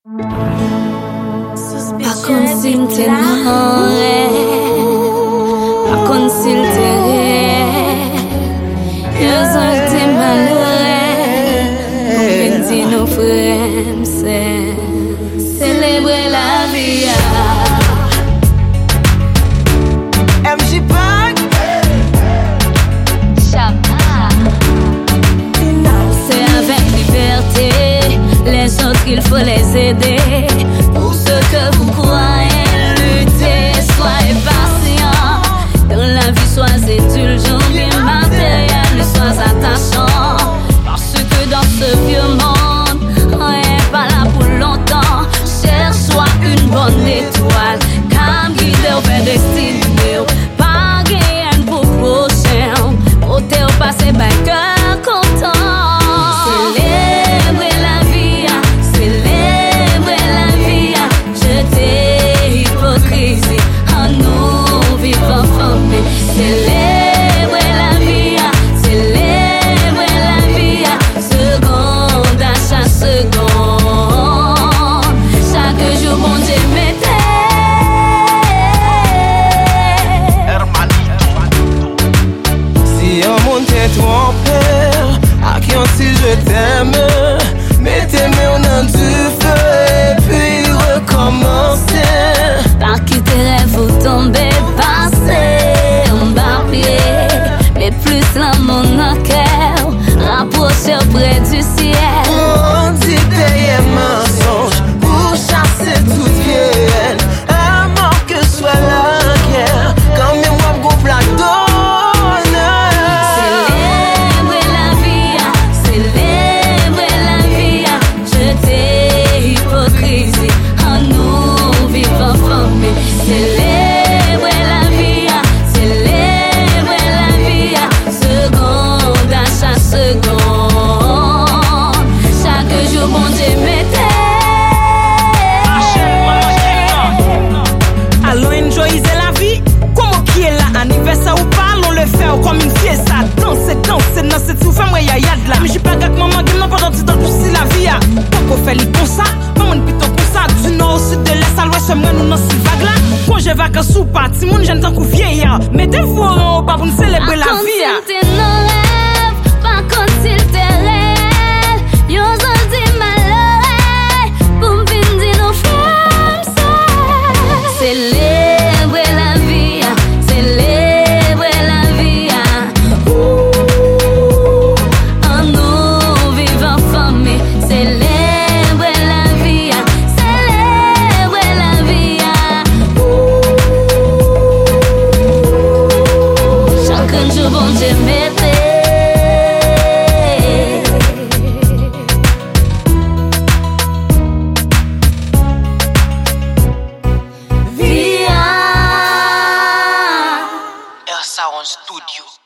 Pa kon sil te nan pa kon sil te yo zol te malheureux pou vin di nou frem se celebre la vie. MJ Park C'est avec liberté, les autres il faut les aider. Pour ceux que vous croyez lutter, soyez patients. Dans la vie, soyez indulgents, bien matériel, soyez attachants. Parce que dans ce vieux monde, rien n'est pas là pour longtemps. Cherche-toi une bonne étoile, comme guide vers destinée. Pas gain pour prochain, côté au passé, ben cœur content. Célébrer la vie, célébrer la vie. Jeter hypocrisie en nous vivons formés. Célébrer la vie, célébrer la vie. Seconde à chaque seconde, chaque jour mon Dieu Si un monde t'est trompé, à qui on dit je t'aime, mettez-moi dans du feu et puis recommencer. Par qui tes rêves vous tomber, passer en bas pied. Mais plus l'amour dans le cœur, rapprocher auprès du ciel. On dit payer mensonge pour chasser toute vienne. Avant que soit la guerre, quand même moi m'goupe la donne. Célébrer la vie, célébrer la vie. Jeter hypocrisie en nous vivons formés. Célébrer la vie, célébrer la vie. Seconde à chaque seconde, chaque jour bon Dieu Allons enjoyer la vie. Comment qui est là, anniversaire ou pas, on le fait comme une fiesta. Danser dans cette souffle, moi y'a de là. Mais j'suis pas gâte maman, gueule, pendant que tu dans tout la vie. Pourquoi faire les comme ça? Maman, plutôt comme ça. Du nord au sud de l'est, à l'ouest, moi nous dans ces vagues là. Quand j'ai vacances ou pas, si mon jeune tant qu'on vieillard. Mettez-vous en haut, pas pour nous célébrer la vie. Pas comme s'il te réel, yo zol di malheureux, pour m'vin nos femmes seules. Célébrer la vie, célébrer la vie. En nous vivant formés, célébrer la vie, célébrer la vie. Chaque jour bon Dieu mettez. Sound Studio.